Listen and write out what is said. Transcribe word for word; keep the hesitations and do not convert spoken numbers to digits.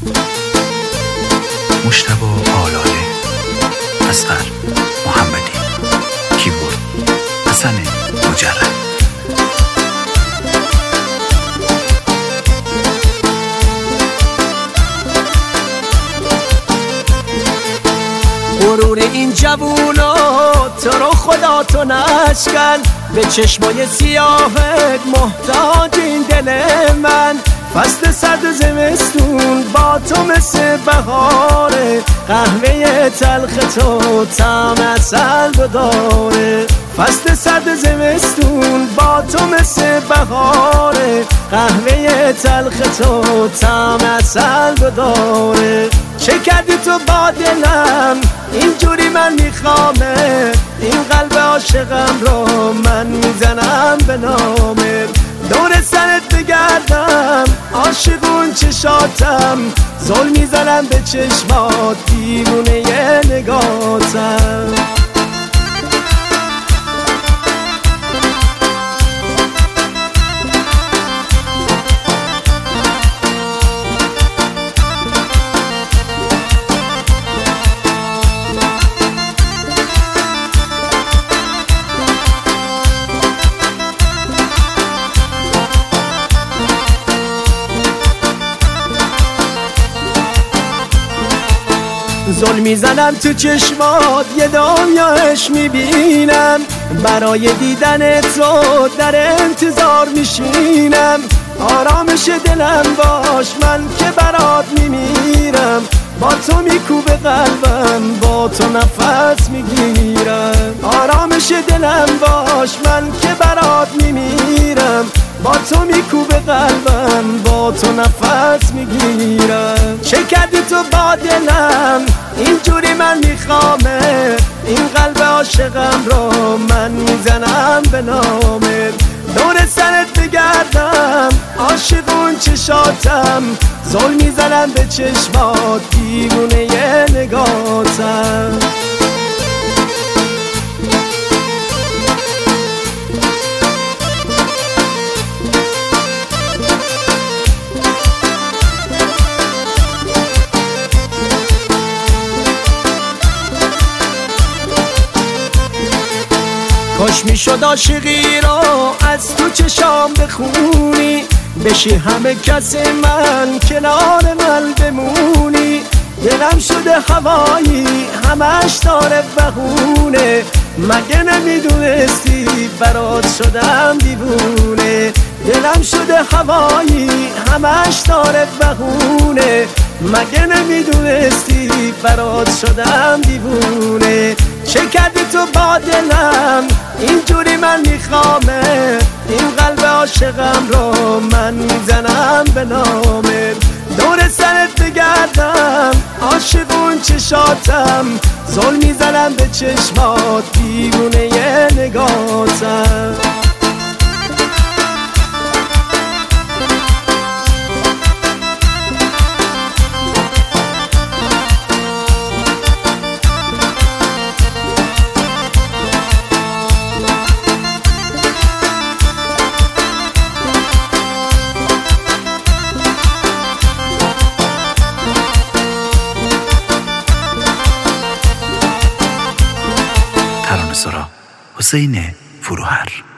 مجتبی آلاله، اصغر محمدی، کیبورد حسن مجرد. غرور این جوونا تو رو خدا تو نشکن، به چشمای سیاهت محتاج این دل من. فصل سرد زمستون با تو مثل بهاره، قهوه تلخ تو طعم عسل داره. فصل سرد زمستون با تو مثل بهاره، قهوه تلخ تو طعم عسل داره. چه کردی تو با دلم اینجوری من میخوامه، این قلب عاشقم رو من میزنم به نامه. دور سرت بگردم عاشقون چشاتم، زل میزنم به چشمات دیوونه یه نگاتم. زل میزنم تو چشمات یه دنیاش میبینم، برای دیدن تو در انتظار میشینم. آرامش دلم باش من که برات میمیرم، با تو میکوبه قلبم با تو نفس میگیرم. آرامش دلم باش من که برات میمیرم، با تو میکوبه قلبم با تو نفس میگیرم. چه کردی تو با دلم اینجوری من میخوامه، این قلب عاشقم رو من میزنم به نامه. دور سرت بگردم عاشقون چشاتم، زل میزنم به چشمات دیوونه یه نگاتم. کاش میشد عاشقی رو از تو چشام بخونی، بشی همه کس من کنار من بمونی. دلم شده هوایی همش داره بهونه، مگه نمیدونستی برات شدم دیوونه. دلم شده هوایی همش داره بهونه، مگه نمیدونستی برات شدم دیوونه. چه کردی تو با دلم اینجوری من میخوامه، این قلب عاشقم رو من میزنم به نامه. دور سرت بگردم عاشقون چشاتم، زل میزنم به چشمات دیوونه یه نگاتم. ترانه‌سرا حسین فروهر.